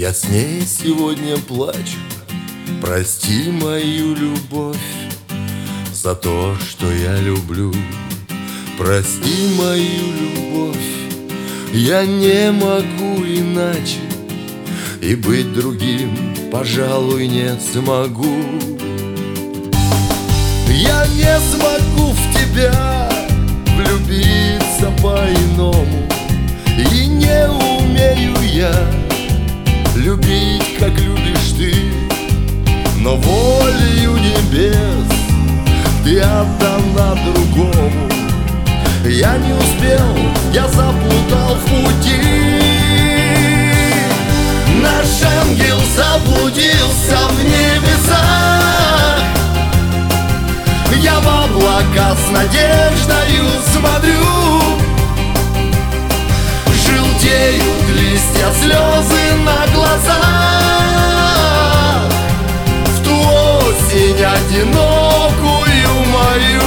Я с ней сегодня плачу. Прости мою любовь за то, что я люблю. Прости мою любовь. Я не могу иначе, и быть другим, пожалуй, не смогу. Я не смогу в тебя влюбиться по-иному, и не умею я любить, как любишь ты. Но волею небес ты отдана другому. Я не успел, я заплутал в пути. Наш ангел заблудился в небесах. Я в облака с надеждою смотрю. Желтеют листья, слезы на глазах. В ту осень одинокую мою.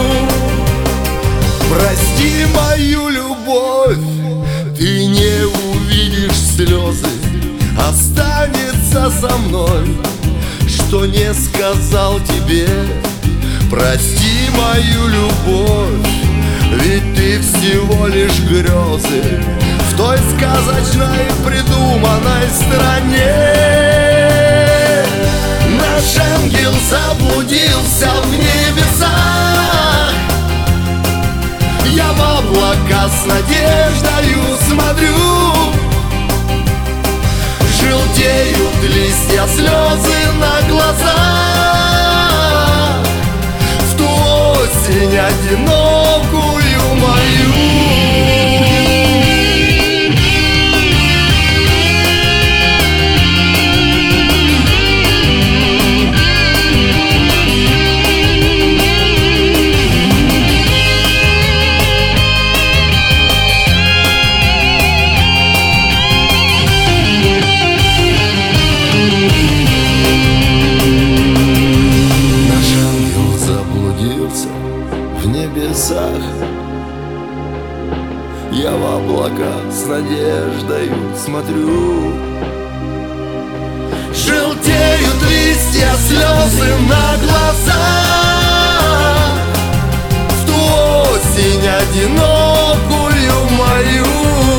Прости мою любовь, ты не увидишь слезы. Останется со мной, что не сказал тебе. Прости мою любовь, ведь ты всего лишь грезы в той сказочной придуманной стране. Наш ангел заблудился в небесах. Я в облака с надеждою смотрю. Желтеют листья, слезы на глазах. В ту осень одинокую мою. В небесах я в облака с надеждою смотрю. Желтеют листья, слезы на глазах. В ту осень одинокую мою.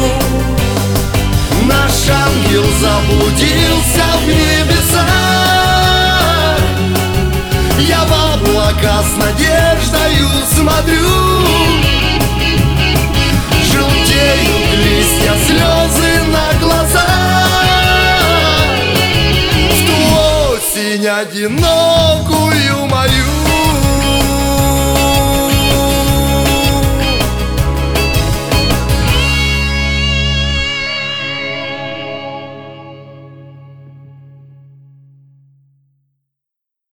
Наш ангел заблудился в небесах. Я в облака с надеждою смотрю. Желтеют листья, слезы на глазах. В ту осень одинокую мою.